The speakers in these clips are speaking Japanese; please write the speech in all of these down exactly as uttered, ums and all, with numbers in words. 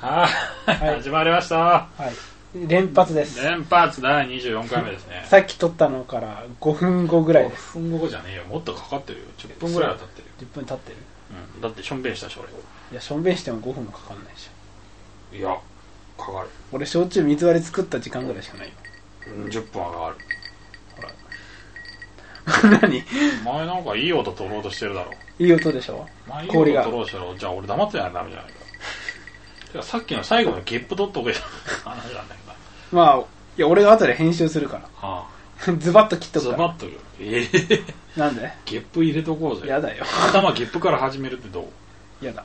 はい、始まりました。 はい、連発です。 連発だいにじゅうよんかいめですね。 さっき撮ったのからごふんごぐらいです。 ごふんごじゃねえよ、もっとかかってるよ。じゅっぷんぐらいは経ってるよ。 じゅっぷん経ってる、 うん、だってしょんべんしたし俺。 いや、しょんべんしてもごふんもかかんないでしょ。いや、かかる。 俺焼酎水割り作った時間ぐらいしかないよ。 うん、じゅっぷんはかかる。 ほら何お前なんかいい音取ろうとしてるだろ。 いい音でしょ。 まあ、いい音取ろうとしてる。じゃあ俺黙ってないとダメじゃないか。てかさっきの最後のゲップ取っとけよ話なんだけど。 まあ、いや俺が後で編集するから。 はあ、ズバッと切っとくから。 ズバッとええー、 なんでゲップ入れとこうぜ。 やだよ。 頭ゲップから始めるってどう？ やだ。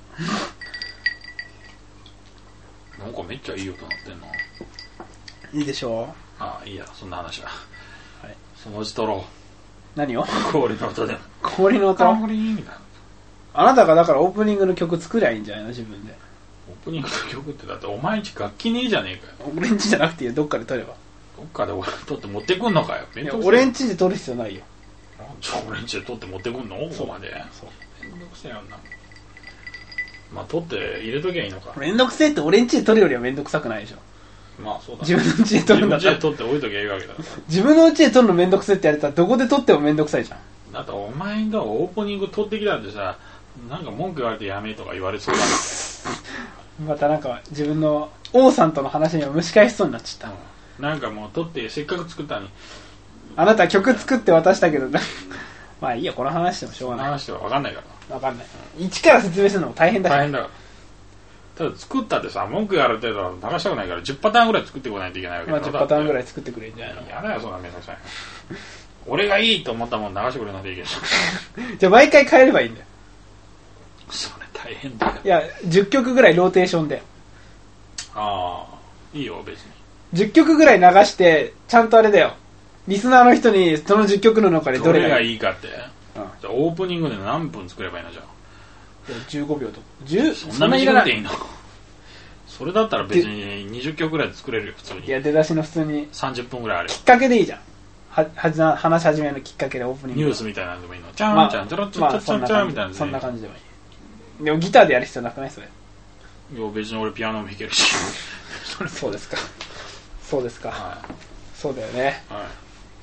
なんかめっちゃいい音鳴ってんな。 いいでしょう。ああ、いいや、そんな話は。 はい。 そのうち撮ろう。 何を？ 氷の音でも。 氷の音？ 氷みたいな。 あなたがだからオープニングの曲作りゃいいんじゃないの自分で。 オープニングの曲ってだってお前んち楽器ねえじゃねえかよ。 俺んちじゃなくていいよ、どっかで撮れば。 どっかで俺撮って持ってくんのかよ。 いや俺んちで撮る必要ないよ。 じゃあ俺んちで撮って持ってくんのここまで。 そう。 めんどくせえよな。まあ撮って入れときゃいいのか。 めんどくせえって俺んちで撮るよりはめんどくさくないでしょ。 まあそうだ、 ね、自分の家で撮るんだったら自分の家で撮って置いときゃいいわけだから。 自分の家で撮るのめんどくせえってやれたらどこで撮ってもめんどくさいじゃん。 だってお前がオープニング撮ってきたってさ、なんか文句言われてやめとか言われそうだってまたなんか自分の王さんとの話には蒸し返しそうになっちゃった、 うん、なんかもう撮ってせっかく作ったのにあなた曲作って渡したけどまあいいや、この話してもしょうがない。 話しては分かんないから分かんない、うん、一から説明するのも大変だから。 大変だからただ作ったってさ、文句言われてたら流したくないからじゅっパターンぐらい作ってこないといけないわけだ。 まあじゅっパターンぐらい作ってくれるんじゃないの。 やだよそんなめんどくさい俺がいいと思ったもん流してくれないといけないじゃあ毎回変えればいいんだよ。 それ大変だよ。 いやじゅっきょくぐらいローテーションで。 ああいいよ別に。 じゅっきょくぐらい流してちゃんとあれだよ、リスナーの人にそのじゅっきょくの中でどれがいいかって、うん、じゃあオープニングで何分作ればいいのじゃあ。 じゅうごびょうとじゅうそんな短くていいのそれだったら別ににじゅっきょくぐらいで作れるよ普通に。 いや出だしの普通にさんじゅっぷんぐらいあるよ。 きっかけでいいじゃん。はは話し始めのきっかけでオープニングニュースみたいなのでもいいの。チャーンチャンチャラチャチャチャチャみたいな。 そんな感じでもいい。でもギターでやる必要なくないそれ。 いや別に俺ピアノも弾けるしそれそうですかそうですか、はい、そうだよね、 はい、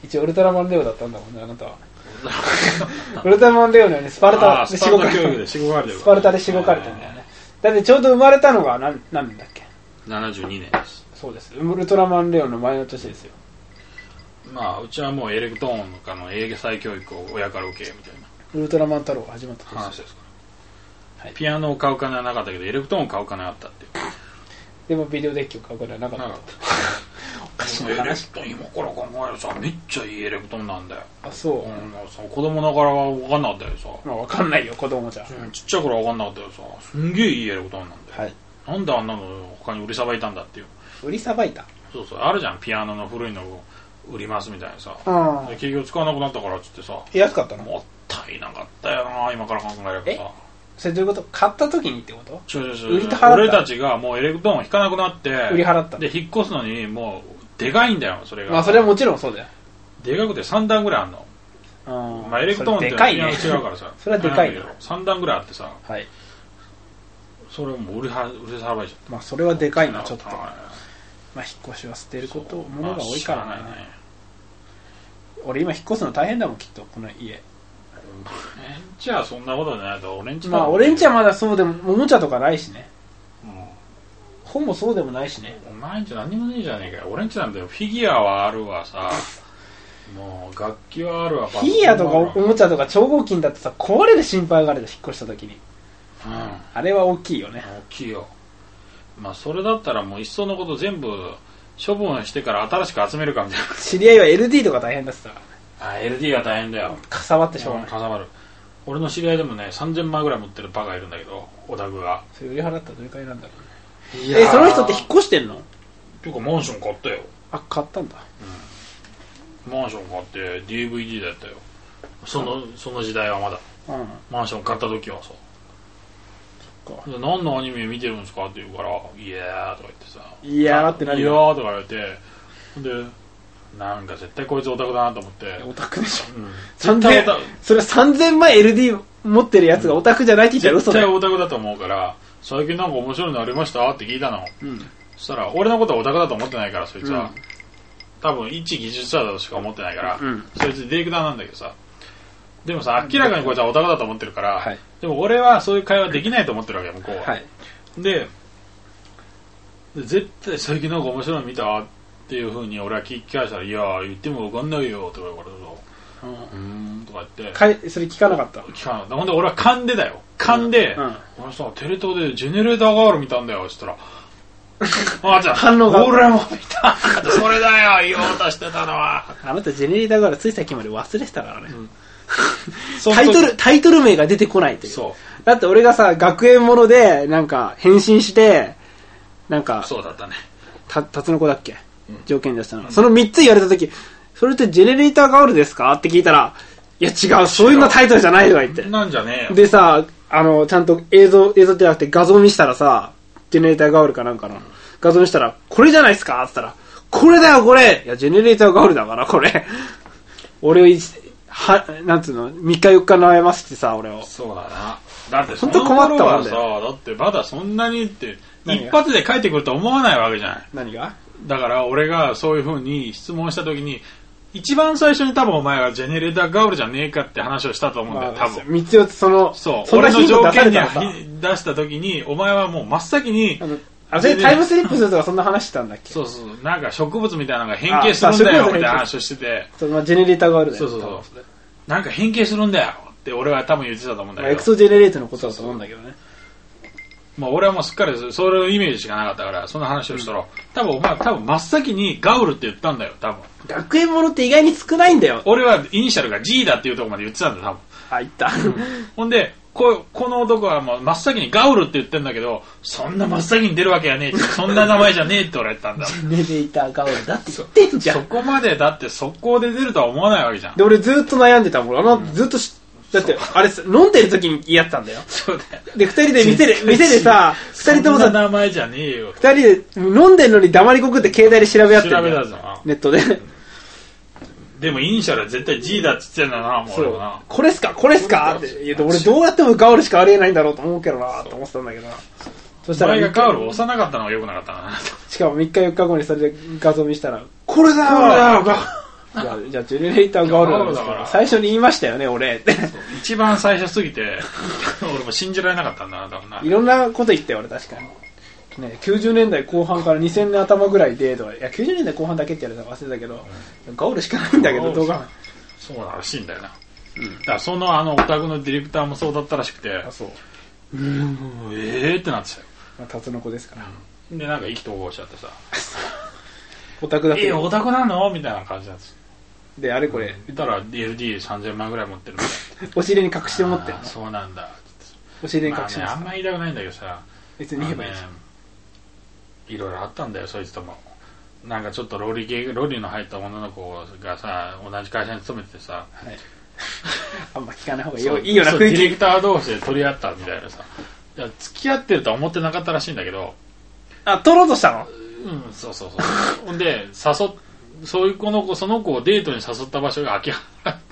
一応ウルトラマンレオだったんだもんねあなたはウルトラマンレオのようにスパルタでしごかれてスパルタでしごかれてんだよね。だってちょうど生まれたのが何何年だっけ。 ななじゅうにねんです。 そうです、ウルトラマンレオの前の年ですよ。 まあうちはもうエレクトーンかの英語再教育を親から受けみたいなウルトラマン太郎が始まった話ですから、はい、ピアノを買う金はなかったけどエレクトーンを買う金はあったっていう。 でもビデオデッキを買う金はなかったおかしいな話。 エレクトーン今から考えるさめっちゃいいエレクトーンなんだよ。 あそう、うん、 さ子供ながらは分かんなかったよさ。 まあ分かんないよ子供じゃ、 うん、ちっちゃい頃は分かんなかったよさ。すんげえいいエレクトーンなんだよ、はい、なんであんなの他に売りさばいたんだっていう。 売りさばいた。 そうそうあるじゃんピアノの古いのを売りますみたいなさ、 うん、 結局使わなくなったからっつってさ。 安かったの。 もったいなかったよな今から考えればさ。 それどういうこと。買った時にってこと。 ちょちょちょ売り払った。俺たちがもうエレクトーンを弾かなくなって売り払ったで引っ越すのにもうでかいんだよそれが。 まあそれはもちろんそうだよ。 でかくてさんだんぐらいあんの。 うん、 まあエレクトーンってピアノ違うからさそれはでかいよ。 さんだんぐらいあってさ、 はい、 それをもう売りは売りさばいちゃった。 まあそれはでかいなちょっと。まあ引っ越しは捨てることものが多いからね、まあ、ね俺今引っ越すの大変だもんきっとこの家。 俺んちはそんなことないと。俺んちまあ俺んちはまだそうでもおもちゃとかないしね、 うん、 本もそうでもないしね。 お前んち何もねえじゃねえかよ。俺んちなんだよ。フィギュアはあるわさもう楽器はあるわ。 フィギュアとかおもちゃとか超合金だってさ壊れる心配があるで引っ越した時に、 うん、 あれは大きいよね。 大きいよ。まあそれだったらもういっそのこと全部処分してから新しく集めるかみたいな。 知り合いは エルディー とか大変だってたからね。 あ エルディー が大変だよ。 かさばってしょうがない。 かさばる。俺の知り合いでもねさんぜんまんぐらい持ってるバカいるんだけどオタクが。 それ売り払ったらどれくらいなんだろうね。えその人って引っ越してんの。 っていうかマンション買ったよ。 あ買ったんだ、 うん、マンション買って ディーブイディー だったよその、その時代はまだ、うん、マンション買った時はさ。で何のアニメ見てるんですかって言うから「いやー」とか言ってさ「 いやー」って何いやーとか言われてでなんか絶対こいつオタクだなと思って。 オタクでしょ、うん、 絶対オタク。 それさんぜんまん エルディー 持ってるやつがオタクじゃないって言ったら嘘だよ。 絶対オタクだと思うから最近なんか面白いのありましたって聞いたの、うん、そしたら俺のことはオタクだと思ってないからそいつは、うん、多分一技術者だとしか思ってないから、うん、そいつディレクターなんだけどさ、でもさ明らかにこいつはオタクだと思ってるから、はい、でも俺はそういう会話できないと思ってるわけよ向こうは、はい、で絶対最近なんか面白いの見たっていう風に俺は聞き返したら、いや言っても分かんないよとか言われると、うん、うーんとか言ってかいそれ聞かなかった。 聞かなかった。ほんで俺は勘でだよ、勘で、うんうん、俺さテレ東でジェネレーターガール見たんだよって言ったらあじゃあ反応が俺も見たそれだよ言おうとしてたのはあなたジェネレーターガールつい最近まで忘れてたからね、うん、タイトルタイトル名が出てこないという。そうだって俺がさ学園ものでなんか変身してなんかそうだったねたタツノコだっけ、うん、条件出したの、うん、そのみっつ言われた時それってジェネレーターガールですかって聞いたら、いや違うそういうのタイトルじゃないとか言ってなんじゃねえよ。 でさあのちゃんと映像映像じゃなくて画像見したらさジェネレーターガールかなんかの、うん、画像見したらこれじゃないですかって言ったらこれだよこれいやジェネレーターガールだからこれ俺をはなんつうのみっかよっか悩ませてさ俺を。 そうだな。だってその頃はさだってまだそんなにって一発で帰ってくると思わないわけじゃない。 何がだから俺がそういう風に質問した時に一番最初に多分お前はジェネレーターガールじゃねえかって話をしたと思うんだよ、まあ、多分みっつよっつそのそうそ俺の条件に出した時にお前はもう真っ先にあのあれタイムスリップするとかそんな話したんだっけ。 そうそうなんか植物みたいなのが変形するんだよみたいな話をしててそう、まあ、ジェネレーターガールだよ。 そうそうそうなんか変形するんだよって俺は多分言ってたと思うんだけど、まあ、 エクソジェネレートのことだと思うんだけどね。そうそうまあ、俺はもうすっかりそれのイメージしかなかったからその話をしたら、うん、多分お前多分真っ先にガウルって言ったんだよ多分。 学園ものって意外に少ないんだよ。 俺はイニシャルが G だっていうところまで言ってたんだよ多分。 あ言った、 うん、ほんでこ, この男はもう真っ先にガウルって言ってんだけどそんな真っ先に出るわけやねえってそんな名前じゃねえって俺言ったんだ。 ジェネレーターガウルだって言ってんじゃん。 そ, そこまでだって速攻で出るとは思わないわけじゃん。 で俺ずっと悩んでたもんあの、うん、ずっとだってあれ飲んでる時にやってたんだよ。 そうだよ。 で二人で店で店でさ二人ともさそんな名前じゃねえよ。 二人で飲んでるのに黙りこくって携帯で調べ合ってるんだよ。 調べたぞネットで。 でもイニシャルは絶対 G だっつってんだなもう俺はな。 これっすかこれっすかって言うと俺どうやってもガウルしかありえないんだろうと思うけどなと思ってたんだけどな。 そしたらお前がガウルを押さなかったのが良くなかったな。 しかもみっかよっかごにそれで画像見したらこれだよこれだよじゃあ、じゃあジェネレーターガールなんですから最初に言いましたよね俺って一番最初すぎて俺も信じられなかったんだな多分な。 いろんなこと言ったよ俺確かに、ね、きゅうじゅうねんだいこう半からにせんねん頭ぐらいでとかいやきゅうじゅうねんだいこう半だけってやるの忘れたけど、うん、ガールしかないんだけど動画そうらしいんだよな、うん、だからそのあのオタクのディレクターもそうだったらしくてあそううーんえーってなってたよ。 まあ、タツノコですから、 うん、でなんか意気投合しちゃってさオタクだけえー、オタクなのみたいな感じなんですであれこれ、うん、 言ったら エルディーさんぜんまんぐらい持ってるみたいなお尻に隠して持ってるの。 そうなんだお尻に隠してます、 まあね、あんま言いたくないんだけどさ別に言えばいいじゃん、 まあね、いろいろあったんだよそいつとも。なんかちょっとロリ系ロリの入った女の子がさ同じ会社に勤めててさ、はい、 あんま聞かない方がいいよいいよな雰囲気。 ディレクター同士で取り合ったみたいなさいや付き合ってるとは思ってなかったらしいんだけどあ取ろうとしたの。 うんそうそうそうほんで誘っそういう子の子その子をデートに誘った場所が空き家だった、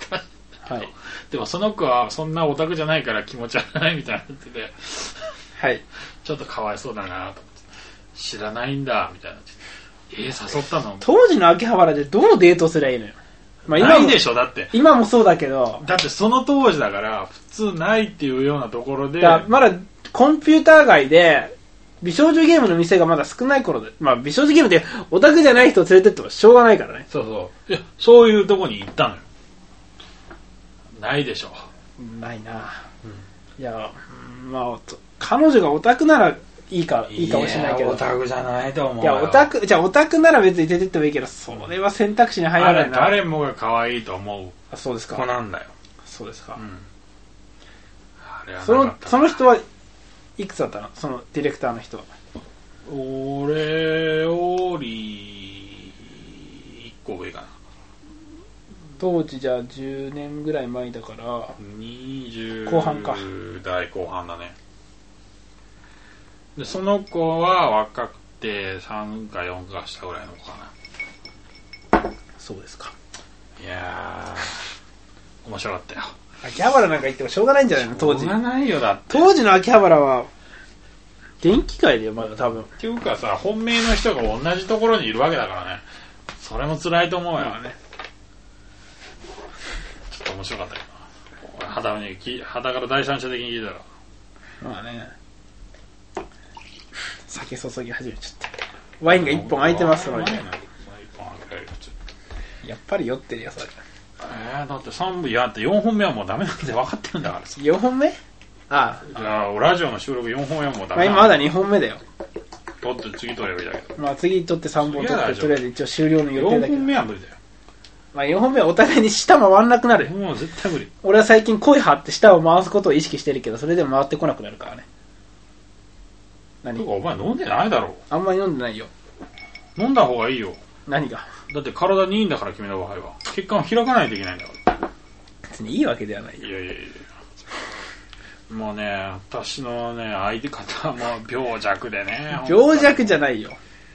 はい、でもその子はそんなオタクじゃないから気持ち悪くないみたいになってて、 はい、 ちょっとかわいそうだなと思って知らないんだみたいなえー、誘ったの当時の秋葉原でどうデートすりゃいいのよ、 まあ、今ないでしょだって今もそうだけどだってその当時だから普通ないっていうようなところでだまだコンピューター街で美少女ゲームの店がまだ少ない頃で、まあ美少女ゲームでオタクじゃない人を連れてってもしょうがないからね。 そうそういやそういうとこに行ったのよ。ないでしょないな、うん、いやまあ彼女がオタクならいいかいいかもしれないけどオタクじゃないと思ういやオタクじゃあオタクなら別に出てってもいいけどそれは選択肢に入らないな。 誰もが可愛いと思うあそうですか子なんだよ。 そうですか、 うん、あれはそのその人はいくつだったのそのディレクターの人は。 俺よりいっこ上かな。 当時じゃあじゅうねんぐらい前だからにじゅう後半か代後半だね。でその子は若くてさんかよんか下ぐらいの子かな。 そうですか。 いやー面白かったよ。 秋葉原なんか行ってもしょうがないんじゃないの当時。 しょうがないよだって。 当時の秋葉原は電気界だよまだ多分。 っていうかさ、本命の人が同じところにいるわけだからね。それも辛いと思うよ、 まあね。 ちょっと面白かったけどな。肌に肌から第三者的に聞いたら。 まあね。酒注ぎ始めちゃった。ワインが一本空いてますので。やっぱり酔ってるよそれ。 えー、だってさんぶんいやってよんほんめはもうダメなんて分かってるんだからさ。 よんほんめ？ああ。じゃあラジオの収録よんほんめはもうダメ。 まあ今まだにほんめだよ。 撮って次撮ればいいだけど。 まあ次撮ってさんぼん撮ってとりあえず一応終了の予定だけど。 よんほんめは無理だよ。 まあよんほんめはお互いに舌回んなくなる。 もう絶対無理。 俺は最近声張って舌を回すことを意識してるけどそれでも回ってこなくなるからね。何？ お前飲んでないだろう。 あんまり飲んでないよ。 飲んだ方がいいよ。 何が？ だって体にいいんだから君の場合は。血管を開かないといけないんだから。 別にいいわけではないよ。 いやいやいや。もうね、私のね、相手方はもう病弱でね。 病弱じゃないよ。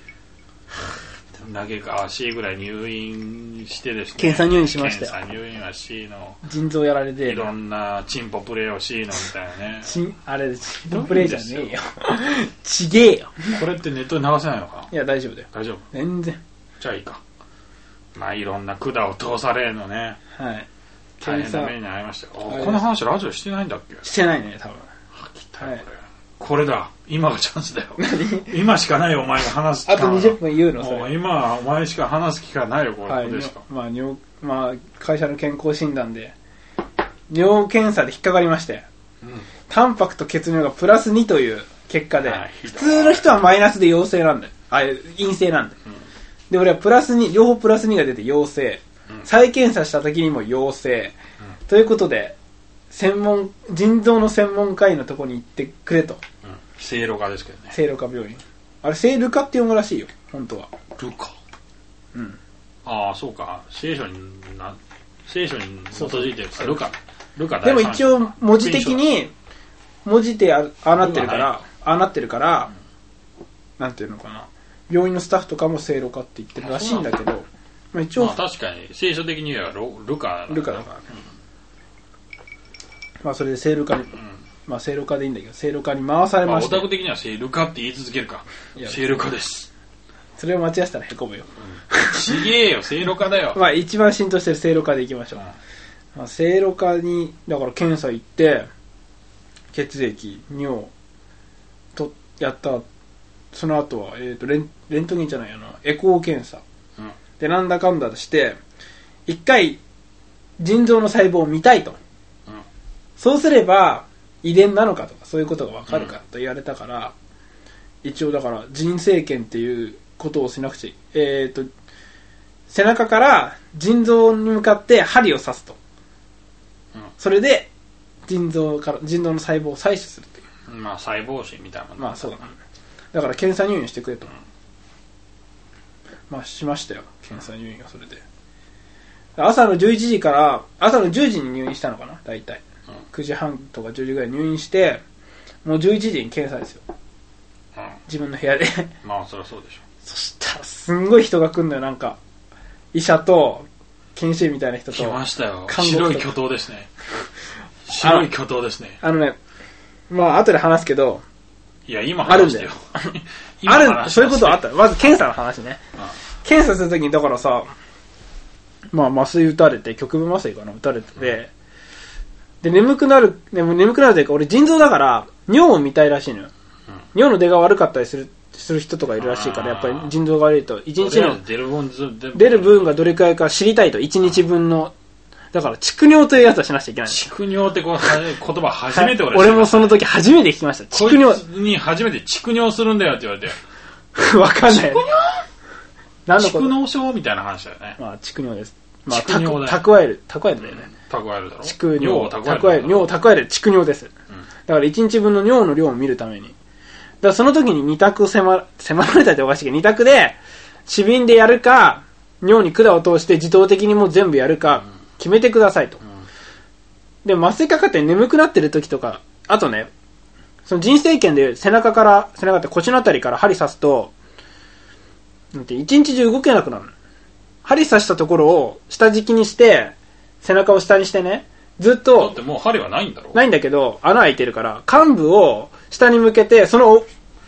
嘆かわしいぐらい入院してですね。 検査入院しましたよ。 検査入院は C の。 腎臓やられて。 いろんなチンポプレイを C のみたいなね。 チン、あれ、チンポプレイじゃねえよ。ちげえよ。 これってネットに流せないのかな？ いや、大丈夫だよ。 大丈夫？ 全然。 じゃあいいか。まあいろんな管を通されるのね。 はい。 大変な目に遭いましたよ。この話ラジオしてないんだっけ？ してないね、多分。 はきたよ、これ。これだ。今がチャンスだよ。 何？ 今しかないよ、お前が話す機会。 あとにじゅっぷん言うの、それ。 今はお前しか話す機会ないよ、これ。はい、ですか。 まあ、尿、まあ、会社の健康診断で、尿検査で引っかかりまして、うん、タンパクと血尿がプラスにという結果で、普通の人はマイナスで陽性なんだよ。あ、陰性なんだよ。うん、で、俺はプラスに、両方プラスにが出て陽性。うん、再検査した時にも陽性。うん、ということで、専門、腎臓の専門科医のところに行ってくれと。うん、 聖路科ですけどね。 聖路科病院。あれ、聖ルカって読むらしいよ、本当は。 ルカ。 うん。 ああ、そうか。聖書にな、聖書に基づいてるから、ルカ。ルカでも一応、文字的に、文字でああなってるから、ああなってるから、うん、なんていうのかな。病院のスタッフとかも聖路科って言ってるらしいんだけど、まあ一応。 まあ確かに、聖書的にはルカ。 ルカだからね。うん、まあそれで聖路科に、うん、まあ聖路科でいいんだけど、聖路科に回されました。 まあオタク的には聖路科って言い続けるか。聖路科です。 それを間違えたらへこむよ。 うん、ちげえよ、聖路科だよ。 まあ一番浸透してる聖路科でいきましょう。うん、まあ、聖路科に、だから検査行って、血液、尿、と、やった、その後は、えっ、ー、と、レン、レントゲンじゃないよな、エコー検査。うん、で、なんだかんだして、一回、腎臓の細胞を見たいと。うん、そうすれば、遺伝なのかとか、そういうことがわかるかと言われたから、うん、一応だから、腎生検っていうことをしなくちゃ、えっ、ー、と、背中から腎臓に向かって針を刺すと。うん、それで、腎臓から、腎臓の細胞を採取するという。 まあ、細胞診みたいなもんまあ、そうだな。だから検査入院してくれと。うん、まあ、しましたよ。検査入院がそれで。朝のじゅういちじから、朝のじゅうじに入院したのかな大体。うん、くじはんとかじゅうじぐらい入院して、もうじゅういちじに検査ですよ。うん、自分の部屋で。 まあ、そりゃそうでしょ。 そしたら、すんごい人が来んのよ、なんか。医者と、研修医みたいな人と。 来ましたよ。白い巨頭ですね。白い巨頭ですね。 あのね、まあ、後で話すけど、 いや、今話してよ。 あるんだよ。ある、そういうことはあった。まず検査の話ね。ああ検査するときに、だからさ、まあ、麻酔打たれて、局部麻酔かな、打たれてて、うん、で、眠くなる、眠くなるというか、俺腎臓だから、尿を見たいらしいのよ。うん、尿の出が悪かったりする、する人とかいるらしいから、やっぱり腎臓が悪いと、一日の、 出る分、 出る分がどれくらいか知りたいと、一日分の、だから、蓄尿というやつはしなくちゃいけない。 蓄尿ってこう言葉初めて俺知った、 俺もその時初めて聞きました。 蓄尿。こいつに初めて蓄尿するんだよって言われて。 わかんない。 蓄尿何のこと蓄尿症みたいな話だよね。 まあ、蓄尿です。まあ、蓄尿だよ。蓄える。蓄えるだよね。 蓄えるだろ。 蓄尿。尿を蓄える。尿を蓄える。蓄尿です。うん、だから、一日分の尿の量を見るために。だから、その時に二択を迫、迫られたっておかしいけど、二択で、死瓶でやるか、尿に管を通して自動的にもう全部やるか、うん決めてくださいと。うん、で、麻酔かかって眠くなってる時とか、あとね、その腎生検で背中から、背中って腰のあたりから針刺すと、なんて一日中動けなくなる。針刺したところを下敷きにして、背中を下にしてね、ずっと。 だってもう針はないんだろ？ ないんだけど、穴開いてるから、患部を下に向けて、その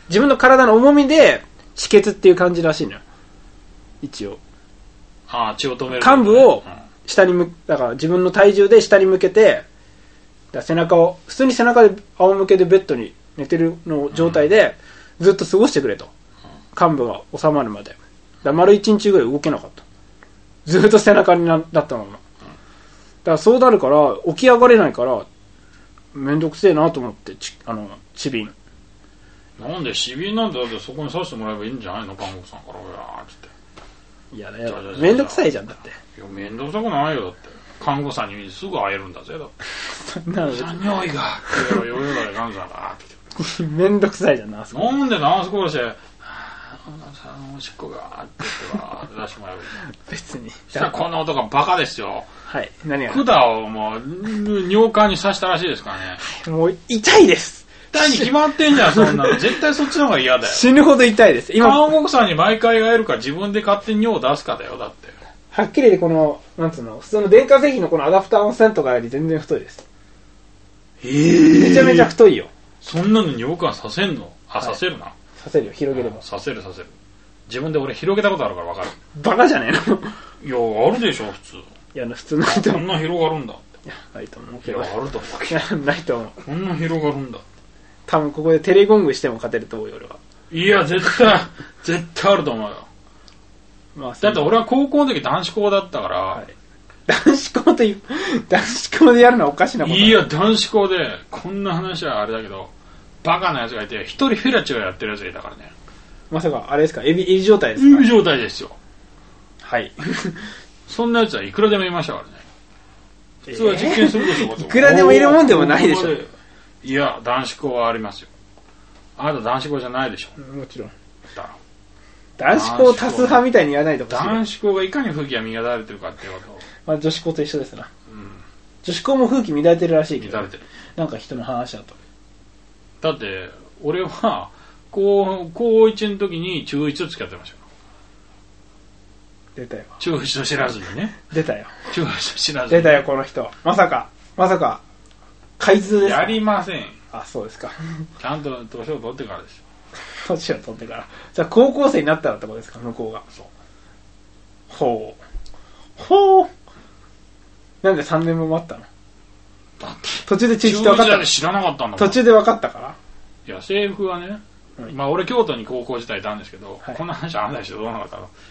自分の体の重みで止血っていう感じらしいのよ。一応。 ああ、血を止める、 ね。患部を下に向、だから自分の体重で下に向けて、だ背中を、普通に背中で仰向けでベッドに寝てるの状態で、ずっと過ごしてくれと。患部が収まるまで。だ丸一日ぐらい動けなかった。ずっと背中になったまま。だからそうなるから、起き上がれないから、めんどくせえなと思って、ちあの、チビン。 なんで、死瓶なんてだってそこに刺してもらえばいいんじゃないの、看護師さんから。うわーって言って。いやだよ。めんどくさいじゃん、だって。 いや、めんどくさくないよ、だって。看護師さんにすぐ会えるんだぜ、だって。 そんなの。 匂いが。いや、よよだれ看護師さんが。 めんどくさいじゃん、ナースコール。 なんでナースコールして、はぁ、おしっこがーって言って、出してもらえばいい。 別に。 そしたらこの男バカですよ。 はい。何が管をもう、尿管に刺したらしいですからね。 もう、痛いです。 痛いに決まってんじゃん、そんなの。絶対そっちの方が嫌だよ。 死ぬほど痛いです。 今。看護師さんに毎回会えるか自分で勝手に尿を出すかだよ、だって。 はっきりでこの、なんつうの、普通の電化製品のこのアダプターの線とかより全然太いです。 へぇめちゃめちゃ太いよ。 そんなの尿管刺せんの？あ、刺せるな。はい、 刺せるよ、広げれば。 刺せる刺せる。自分で俺広げたことあるから分かる。 バカじゃねえの？いや、あるでしょ、普通。 いや、普通の人。 こんな広がるんだって。 いや、ないと思うけど。 いや、あると思うけど。いや、ないと思う。 こんな広がるんだ。 多分ここでテレゴングしても勝てると思うよ、俺は。 いや、絶対、絶対あると思うよ。まあ、だって俺は高校の時男子校だったから、はい、 男子校という、男子校でやるのはおかしなこと。 いや、男子校で、こんな話はあれだけど、バカな奴がいて、一人フェラチオやってる奴がいたからね。 まさか、あれですか、エビ、エビ状態ですか？ エビ状態ですよ。 はい。 そんな奴はいくらでもいましたからね。普通は実験するでしょ、えー、 いくらでもいるもんでもないでしょ。 いや、男子校はありますよ。あなた男子校じゃないでしょ。 もちろん。 だ男子校多数派みたいに言わないとほしい。 男子校がいかに風紀が乱れてるかっていうことを。 まあ女子校と一緒ですな。うん、女子校も風紀乱れてるらしいけど。 乱れてる。 なんか人の話だと。 だって、俺は、高、高いちの時に中いちと付き合ってましたよ。 出たよ。 中いちと知らずにね。 出たよ。 中いちと知らずに。 出たよ、この人。まさか、まさか、開通ですか？ やりません。 あ、そうですか。 ちゃんと年を取ってからですよ。 年を取ってから。じゃあ高校生になったらってことですか、向こうが。そう。ほう。ほう。なんでさんねんも待ったの？ だって。 途中で中1って分かったの？ 知らなかったんだもん。 途中で分かったから？ いや、制服はね、はい、まあ俺京都に高校時代いたんですけど、はい、こんな話あんない人どうなかったの？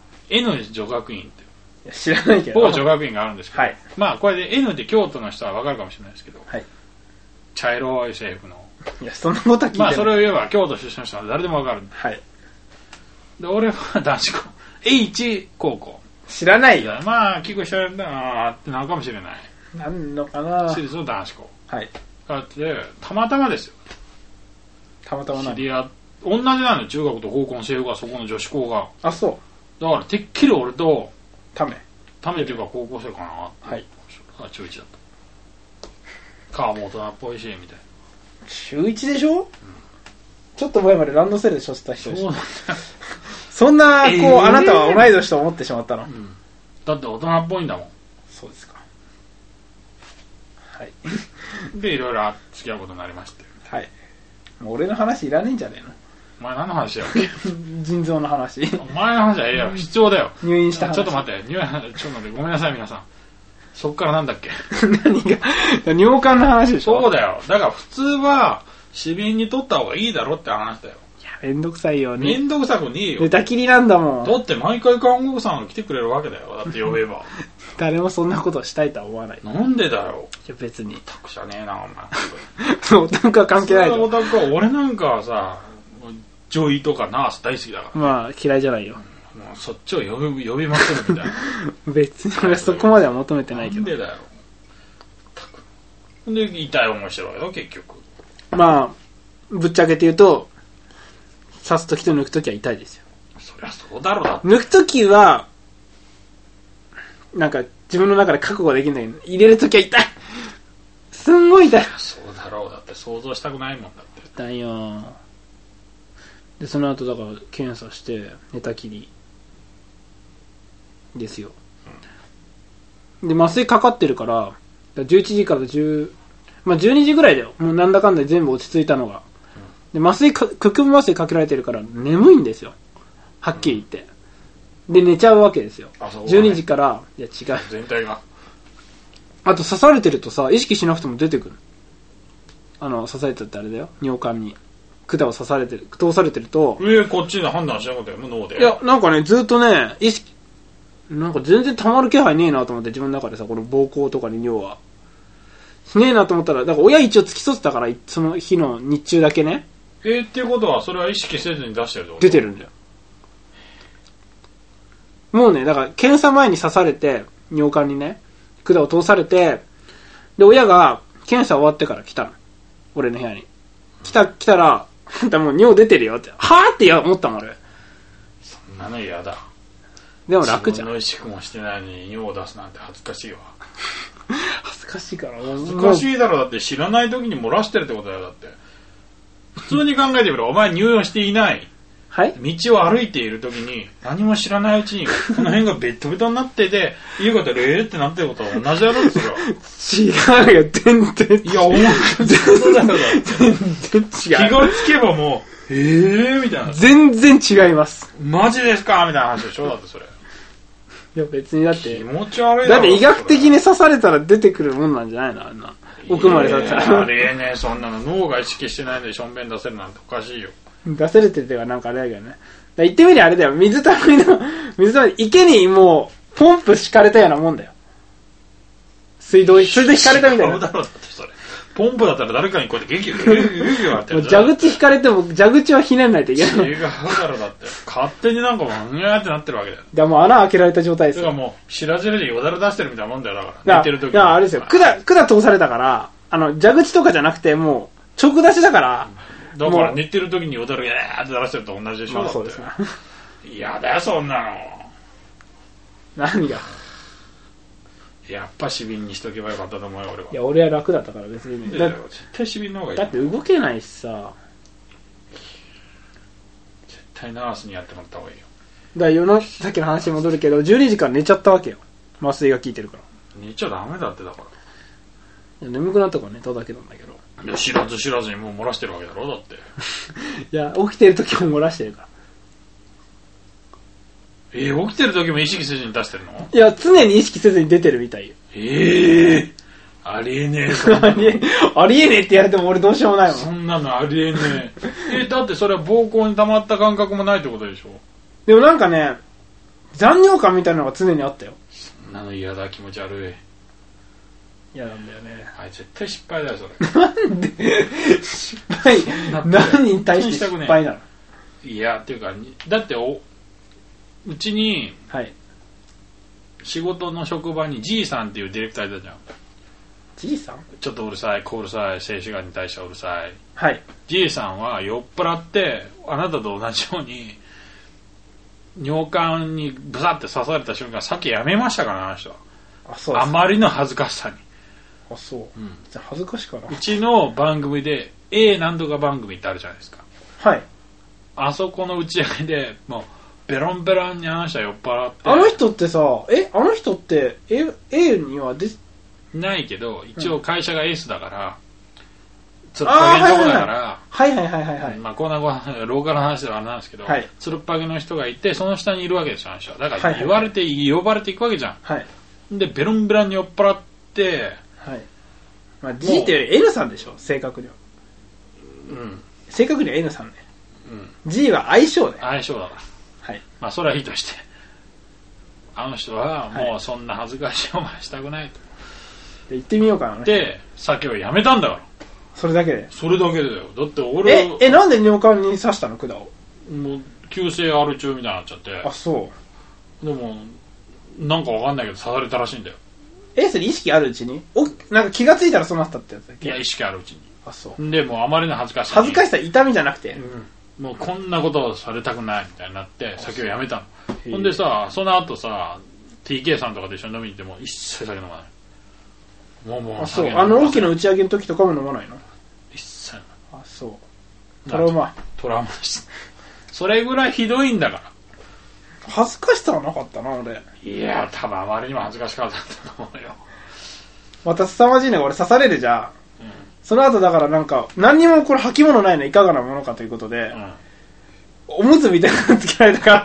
N 女学院って。 いや知らないけど。 某女学院があるんですけど、 はい、 まあこれで N で京都の人は分かるかもしれないですけど、 はい、 茶色い制服の。 いや、そんなことは聞いてない。 まあそれを言えば京都出身の人は誰でも分かる。 はい。 で、俺は男子校、H 高校。 知らないよ。 まあ、結構知られたなーってなるかもしれない。 なんのかな？ 私立の男子校。 はい。 だって、たまたまですよ。 たまたま何？ 知り合同じなのよ、中学と高校の制服が、そこの女子校が。 あ、そう。 だから、てっきり俺と、 ため。 ためっていうか高校生かなって。 はい。 中いちだった。顔も大人っぽいし、みたいな。 中いちでしょ？うん、ちょっと前までランドセルでしょってた人でしょ。 そうそんな、こう、えー、あなたは同い年と思ってしまったの、うん、 だって大人っぽいんだもん。 そうですか。はい。 で、いろいろ付き合うことになりまして。 はい。もう俺の話いらねえんじゃねえの？ お前何の話やっけ？ 腎臓の話。 お前の話はええやろ。必要だよ。 入院した話。 ちょっと待って。入院、ちょっと待って。ごめんなさい、皆さん。そっからなんだっけ？ 何が？尿管の話でしょ？ そうだよ。だから普通は、死瓶に取った方がいいだろって話だよ。 いや、めんどくさいよね。 めんどくさくねえよ。 寝たきりなんだもん。 だって毎回看護婦さんが来てくれるわけだよ。だって呼べば。 誰もそんなことしたいとは思わない。 なんでだよ。 いや、別に。 オタクじゃねえな、お前。 オタクは関係ないと。 オタクは、俺なんかはさ、女医とかナース大好きだから。 まあ、嫌いじゃないよ。 もうそっちを呼び、呼びまくるみたいな。 別に俺はそこまでは求めてないけど。 なんでだよ。で、痛い思いしてるわけよ、結局。 まあ、ぶっちゃけて言うと、刺すときと抜くときは痛いですよ。 そりゃそうだろうだって。 抜くときは、なんか自分の中で覚悟できないけど、入れるときは痛い。すんごい痛い。 そうだろうだって、想像したくないもんだって。 痛いよ。で、その後だから検査して、寝たきり。ですよ。うん、で、麻酔かかってるから、じゅういちじからじゅう、まあじゅうにじぐらいだよ。もうなんだかんだ全部落ち着いたのが。 で、麻酔か、局部麻酔かけられてるから眠いんですよ。はっきり言って。で、寝ちゃうわけですよ。 あ、そう、ね。 じゅうにじから、いや違う。 全体が。 あと刺されてるとさ、意識しなくても出てくる。あの、刺されてるってあれだよ。尿管に。管を刺されてる、通されてると。 えー、こっちで判断しなかったよ、脳で。 いや、なんかね、ずっとね、意識、なんか全然溜まる気配ねえなと思って、自分の中でさ、この膀胱とかに尿は。しねえなと思ったら、だから親一応付き添ってたから、その日の日中だけね。 えー、っていうことは、それは意識せずに出してるってこと？ 出てるんだよ。もうね、だから検査前に刺されて、尿管にね、管を通されて、で、親が検査終わってから来たの。俺の部屋に。来た、来たら、あんたもう尿出てるよって。はぁって思ったもん、俺。 そんなの嫌だ。 でも楽じゃん。 自分の意識もしてないのに尿を出すなんて恥ずかしいわ。 恥ずかしいから。 恥ずかしいだろ、だって知らない時に漏らしてるってことだよ、だって。普通に考えてみろ、お前入院していない。 はい、 道を歩いている時に何も知らないうちにこの辺がベットベトになってて家がレーってなってることは同じだろですよ。 違うよ、全然違う。 いや、思う。全然だよ。 全然違う。 気がつけばもう、えーみたいな。 全然違います。 マジですかみたいな話でしょ、だってそれ。 いや、別にだって。 気持ち悪いだろ。だって医学的に刺されたら出てくるもんなんじゃないの、あんな。奥まで刺されたら。 あれえねえ、そんなの。脳が意識してないのでしょんべん出せるなんておかしいよ。 出せるって言ってはなんかあれだけどね。だ言ってみりゃあれだよ。水たまりの、水たまり、池にもう、ポンプ敷かれたようなもんだよ。水道、水道引かれたみたいな。 だろ、だってそれ。ポンプだったら誰かにこうやって元気で、元気があってる。 蛇口引かれても、蛇口はひねんないといけない。 違うだろ、だって。勝手になんか、うーってなってるわけだよ。 だからもう穴開けられた状態ですよ。 だからもう、白汁でよだれ出してるみたいなもんだよ、だから。寝てる時に。 いや、あれですよ。管、管通されたから、あの、蛇口とかじゃなくて、もう、直出しだから、 だから寝てる時によだれがーって出してると同じでしょ、 まあ、そうですね。 嫌だよ、そんなの。 何がやっぱ死瓶にしとけばよかったと思うよ、俺は。 いや、俺は楽だったから別にね。 だ絶対死瓶の方がいい。 だって動けないしさ。 絶対ナースにやってもらった方がいいよ。 だから夜の、さっきの話に戻るけど、じゅうにじから寝ちゃったわけよ。麻酔が効いてるから。 寝ちゃダメだってだから。 いや眠くなったから寝ただけなんだけど。 いや、知らず知らずにもう漏らしてるわけだろ、だって。 いや、起きてる時も漏らしてるから。 えー、起きてる時も意識せずに出してるの？ いや、常に意識せずに出てるみたいよ。 ええー、ありえねえ、そんなの。 ありえ、ありえねえって言われても俺どうしようもないもん。 そんなのありえねえ。えー、だってそれは膀胱に溜まった感覚もないってことでしょ？ でもなんかね、残尿感みたいなのが常にあったよ。 そんなの嫌だ、気持ち悪い。 嫌なんだよね。 あれ絶対失敗だよ、それ。 なんで失敗何に対して失敗なの？ いや、っていうか、だってお、うちに、 はい、 仕事の職場に G さんっていうディレクターいたじゃん。 G さん？ ちょっとうるさい、こうるさい、静止画に対してはうるさい。 はい。 G さんは酔っ払って、あなたと同じように、尿管にブサって刺された瞬間、さっきやめましたから、あの人は。 あ、そうです。 あまりの恥ずかしさに。 あ、そう。 うん、 じゃあ恥ずかしかな。 うちの番組で A 何とか番組ってあるじゃないですか。 はい。 あそこの打ち上げでもうベロンベロンにあの人は酔っ払って。 あの人ってさ、え、あの人って A, A には出ないけど、一応会社がエースだから、つるっぱげのとこだから、 はいはいはいはいはい。 まあこんなローカルの話ではあれなんですけど、はい、つるっぱげの人がいて、その下にいるわけですよ、あの人は。だから言われて、はいはいはい、呼ばれていくわけじゃん。はい。で、ベロンベロンに酔っ払って、はい。 まあ G ってより N さんでしょ、正確には。うん。正確には N さんね。うん。G は相性ね。 相性だから。はい。まあそれはいいとして。あの人はもうそんな恥ずかしい思いしたくないと。 で行ってみようかな。 で、酒をやめたんだから。 それだけで。 それだけでだよ。だって俺え、え、なんで尿管に刺したの管を？ もう急性アル中みたいになっちゃって。 あ、そう。 でもなんかわかんないけど刺されたらしいんだよ。 え、それ意識あるうちに？お、なんか気がついたらそうなったってやつだっけ？ いや、意識あるうちに。 あ、そう。 でもうあまりの恥ずかしさ。 恥ずかしさ痛みじゃなくて。 うん、もうこんなことをされたくないみたいになって酒をやめたの。ほんでさ、その後さ ティーケー さんとかで一緒に飲みに行っても一切酒飲まない。もうもう。 あ、そう。あの大きな打ち上げの時とかも飲まないの？ 一切。 あ、そう。トラウマ。 トラウマです。それぐらいひどいんだから。 恥ずかしさはなかったな、俺。 いや、多分あまりにも恥ずかしかったと思うよ。 また凄まじいね、俺刺されるじゃん。 その後だからなんか、何にもこれ履物ないのいかがなものかということで、うん、おむつみたいなのつけられたから、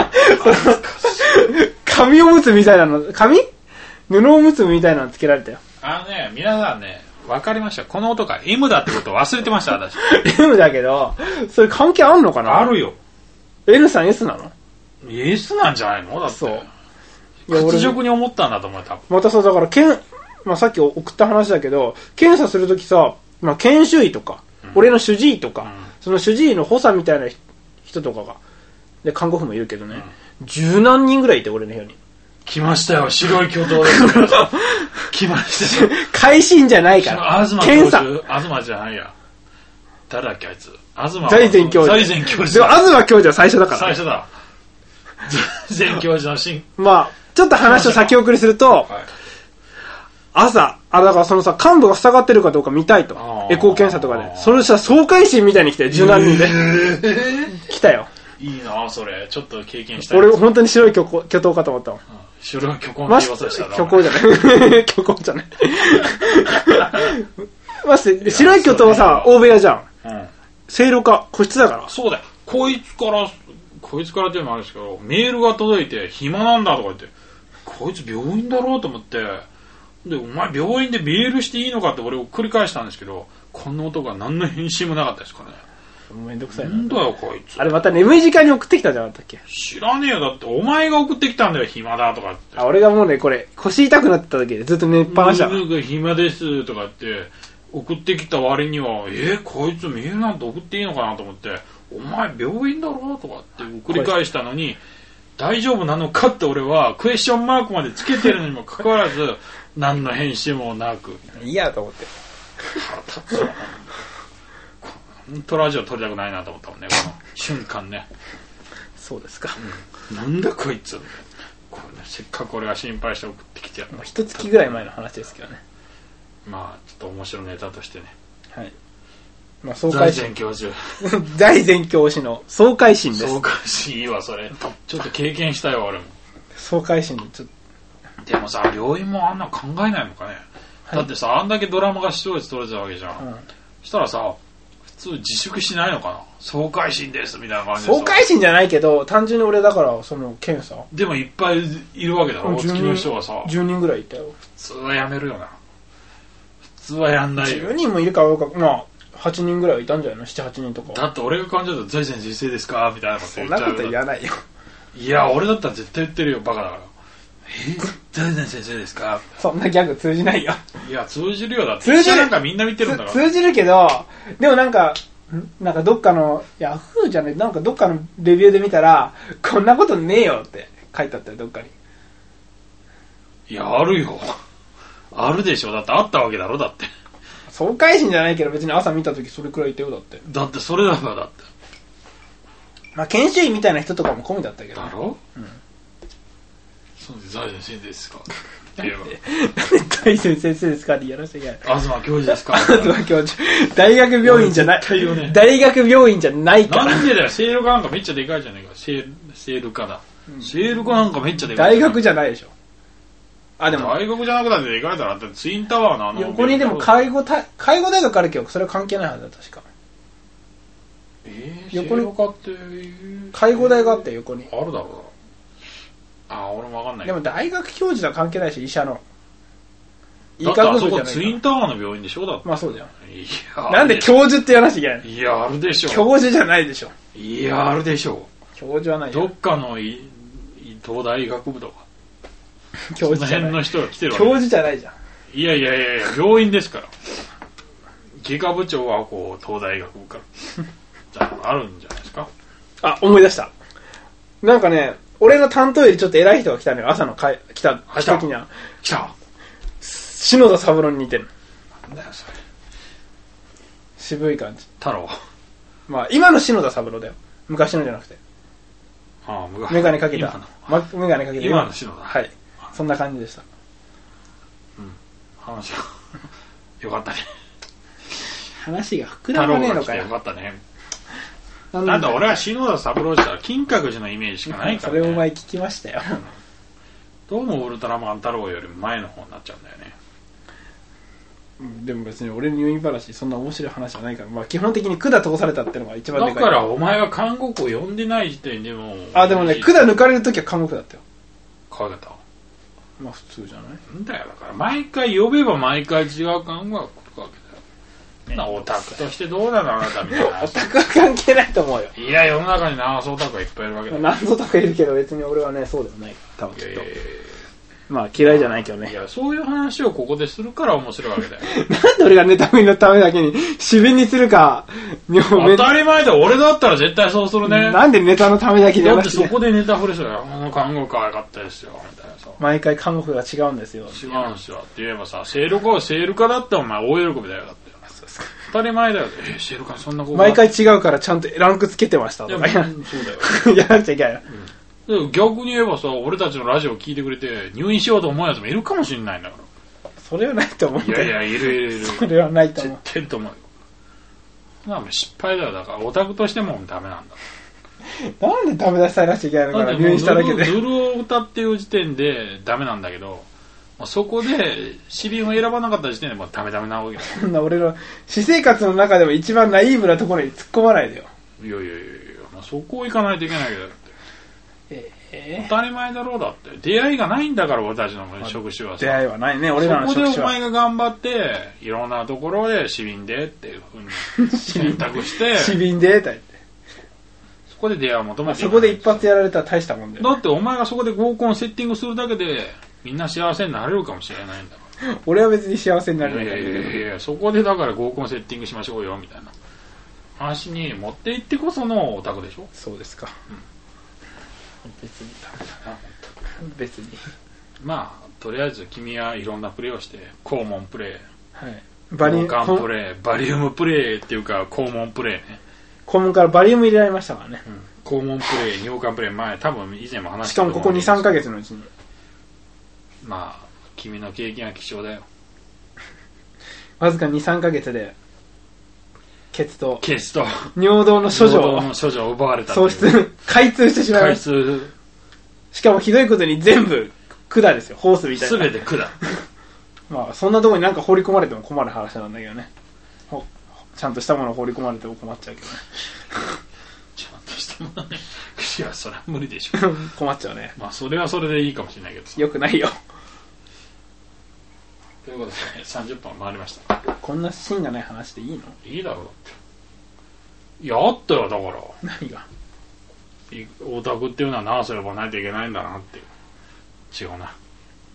紙おむつみたいなの、紙布おむつみたいなのつけられたよ。 あのね、皆さんね、わかりました。この音が M だってことを忘れてました、私。 M だけど、それ関係あんのかな？ あるよ。 N さん S なの？ S なんじゃないの？だって。そう。いや、屈辱に思ったんだと思う、多分。 またさ、だから、けん、まあ、さっき送った話だけど、検査するときさ、まあ、研修医とか、うん、俺の主治医とか、うん、その主治医の補佐みたいな人とかが、で、看護婦もいるけどね、うん、十何人ぐらいいて、俺の部屋に。 来ましたよ、白い巨頭で。来ましたよ。 会心じゃないから。 東教授、東じゃないや。誰だっけ、あいつ。東財前教授。 財前教授。 でも、東教授は最初だから、 ね。最初だ。財前教授のシーン。 まあ、ちょっと話を先送りすると、はい、朝、あ、だからそのさ、幹部が塞がってるかどうか見たいと。エコー検査とかで。それさ、総会心みたいに来て、十何人で。来たよ。 いいなそれ。ちょっと経験したい。 俺、本当に白い巨頭かと思ったもん。 白い巨根って言わせしたら。 巨根じゃない。巨根じゃない。まして、白い巨頭はさ、大部屋じゃん。うん。正路か、個室だから。 そうだよ。こいつから、こいつからっていうのもあるんですけど、メールが届いて、暇なんだとか言って、こいつ病院だろうと思って、で、お前病院でメールしていいのかって俺を繰り返したんですけど、この男は何の返信もなかったですからね。 めんどくさいな。 なんだよこいつ。 あれまた眠い時間に送ってきたじゃなかったっけ？ 知らねえよ。だってお前が送ってきたんだよ、暇だとかって。 あ、俺がもうね、これ、腰痛くなってた時でずっと寝っぱなしだ。 暇ですとかって送ってきた割には、えー、こいつメールなんて送っていいのかなと思って、お前病院だろとかって繰り返したのに、大丈夫なのかって俺はクエスチョンマークまでつけてるのにもかかわらず、何の返信もなく。 いいやと思って。 腹立つわ。本当ラジオ撮りたくないなと思ったもんね、この瞬間ね。 そうですか。 うん、なんだこいつ。これ、ね、せっかく俺が心配して送ってきてやる。 一月ぐらい前の話ですけどね。 まあ、ちょっと面白いネタとしてね。 はい。まあ、総会財前教授。 財前教師の総会心です。 総会心いいわ、それ。ちょっと経験したよ、俺も。 総会心ちょっと。でもさ、病院もあんな考えないのかね。はい、だってさ、あんだけドラマが視聴率取れてたわけじゃん。うん、したらさ、普通自粛しないのかな。総会心ですみたいな感じで。 総会心じゃないけど、単純に俺だからその検査。 でもいっぱいいるわけだろ。月の人はさ。 じゅうにんぐらいいたよ。 普通はやめるよな。普通はやんないよ。 じゅうにんもいるかどうか、まあはちにんぐらいはいたんじゃないの。なな、はちにんとか。 だって俺が感じると財前先生ですかみたいなこと言っちゃう。 そんなこと言わないよ。 いや俺だったら絶対言ってるよ、バカだから。え財前先生ですか。 そんなギャグ通じないよ。 いや通じるよ。だって通じる。なんかみんな見てるんだから。 通じるけど、でもなんかなんかどっかのヤフーじゃない、なんかどっかのレビューで見たらこんなことねえよって書いてあったよ、どっかに。 いやあるよ。あるでしょ。だってあったわけだろ。だって総会心じゃないけど別に朝見た時それくらいいたよ。だってだってそれだからだって、 まあ研修医みたいな人とかも込みだったけど、 ね、だろ。うん。そうです。財前先生ですか。 なんで財前先生ですかってやらせていけない。 東教授ですか。 東教授。大学病院じゃない。ね、大学病院じゃないから。 なんでだよ。セール科なんかめっちゃでかいじゃねえか。セール、セール科だ。うん、セール科なんかめっちゃでかい。大学じゃないでしょ。あ、でも。 大学じゃなくなってでかいだろ。だってツインタワーのあの。 横にでも介護た、介護大学あるけど、それは関係ないはずだ、確か。 えー、横に。セール科っていう。 介護大があって横に。 あるだろうな。あ、俺もわかんない。 でも大学教授とは関係ないし、医者の。 医学部じゃないか。だってあそこツインタワーの病院でしょ。だって。 まあそうじゃん。 いや。 なんで教授って言わなきゃいけないの。 いや、あるでしょ。 教授じゃないでしょ。 いや、あるでしょ。 教授はない。 どっかのい東大医学部とか。 教授じゃない。 その辺の人が来てるわけ。 教授じゃないじゃん。 いやいやいやいや、病院ですから。外科部長はこう、東大医学部から。じゃあ、あるんじゃないですか。 あ、思い出した。なんかね、俺の担当よりちょっと偉い人が来たのよ。朝の会来た時には。 来た。 篠田三郎に似てる。 なんだよそれ。 渋い感じ。 太郎。 まあ今の篠田三郎だよ。昔のじゃなくて。 ああ、昔。 メガネかけた。ま、メガネかけた。 今の篠田。 はい。そんな感じでした。 うん。話がよかったね。 話が膨らまねえのかよ。 よかったね。なんだ俺は篠田三郎したら金閣寺のイメージしかないからね。 それお前聞きましたよ。 どうもウルトラマン太郎よりも前の方になっちゃうんだよね。 でも別に俺の入院話そんな面白い話じゃないから、まあ基本的に管通されたってのが一番でかい。 だからお前は看護婦を呼んでない時点でもあ、でもね、管抜かれるときは看護婦だったよ。 可愛かった。 まあ普通じゃないなんだよ、だから毎回呼べば毎回違う看護が来るわけだよ。な、オタクとしてどうなのあなたみたいな。 オタクは関係ないと思うよ。 いや、世の中に長そうオタクがいっぱいいるわけだよ。 何ぞとかいるけど別に俺はね、そうでもないから、多分きっと。まあ嫌いじゃないけどね。 いや、そういう話をここでするから面白いわけだよ。 なんで俺がネタ見のためだけに、死瓶にするか、 当たり前だよ。俺だったら絶対そうするね。 なんでネタのためだけにだってそこでネタ振りするよ。あの看護可愛かったですよ。みたいなさ。 毎回看護婦が違うんですよ。 違うんですよ。って言えばさ、セール科はセール科だってお前大喜びだよ。だって。 そうですか。 当たり前だよ。えー、セール科そんな子毎回違うからちゃんとランクつけてましたとか。 いや、そうだよ。 やらなくちゃいけない。 うん、逆に言えばさ、俺たちのラジオを聞いてくれて入院しようと思うやつもいるかもしれないんだから。 それはないと思うんだよ。 いやいや、いるいるいる。 それはないと思う。 絶対いると思うよ。まあ失敗だよ。だからオタクとしてもダメなんだ。 なんでダメ出しされなきゃいけないのかな、入院しただけで。 ルールを歌っていう時点でダメなんだけど、そこで死瓶を選ばなかった時点でもうダメダメなわけだ。 そんな俺の私生活の中でも一番ナイーブなところに突っ込まないでよ。 いやいやいやいや、まあ、そこを行かないといけないけど。えー、当たり前だろうだって。出会いがないんだから俺たちの職種はさ。 出会いはないね、俺らの職種は。 そこでお前が頑張って、いろんなところで死瓶でっていうふうに選択して。 死瓶でって言って。 そこで出会いを求めて。 そこで一発やられたら大したもんだよ、 ね。だってお前がそこで合コンセッティングするだけで、みんな幸せになれるかもしれないんだから。 俺は別に幸せになれない。 いやいやいやいや、そこでだから合コンセッティングしましょうよ、みたいな話に持っていってこそのオタクでしょ。 そうですか。うん別にダメだな、別に。 まあとりあえず君はいろんなプレーをして肛門プレー、 はい、 バリウムプレー、バリウムプレーっていうか肛門プレーね。 肛門からバリウム入れられましたからね、 うん、肛門プレー、尿管プレー、前多分以前も話したと思う。しかもここ にさんかげつのうちに。 まあ君の経験は貴重だよ。 わずか にさんかげつでケツとケツと尿道の処女尿道の処女を奪われた。 喪失、開通してしまいました。開通。しかもひどいことに全部管ですよ、ホースみたいな。 すべて管。 まあそんなところになんか放り込まれても困る話なんだけどね。ちゃんとしたものを放り込まれても困っちゃうけどね。 ちゃんとしたものね。いや、それは無理でしょ。 困っちゃうね。 まあそれはそれでいいかもしれないけど。 よくないよ。 ということで、ね、さんじゅっぷん回りました。 こんな芯がない話でいいの？ いいだろうだって。いや、あったよ、だから。 何が？ オタクっていうのはなあすればないといけないんだなっていう。違うな。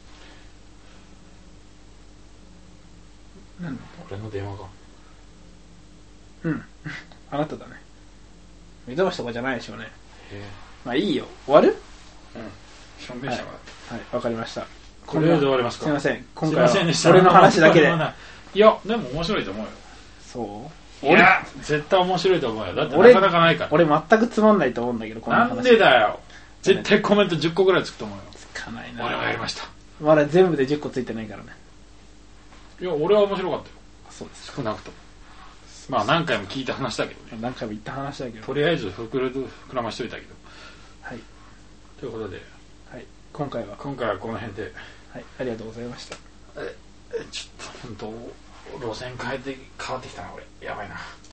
何の？ 俺の電話が。 うん。あなただね。目覚ましとかじゃないでしょうね。まあいいよ。終わる？ うん。証明者が。 はい、わかりました。 これで終わりますか？ すいません。今回は俺の話だけで。 いや、でも面白いと思うよ。 そう？ いや、絶対面白いと思うよ。だってなかなかないから。 俺全くつまんないと思うんだけど、この話。なんでだよ。絶対コメントじゅっこぐらいつくと思うよ。 つかないな。 俺はやりました。 まだ全部でじゅっこついてないからね。 いや、俺は面白かったよ。 そうです。 少なくとも。まあ何回も聞いた話だけどね。 何回も言った話だけど。 とりあえず膨ら、膨らましといたけど。 はい。 ということで。 はい。今回は。 今回はこの辺で。 はい。ありがとうございました。 え、ちょっと本当路線変えて変わってきたな俺。やばいな。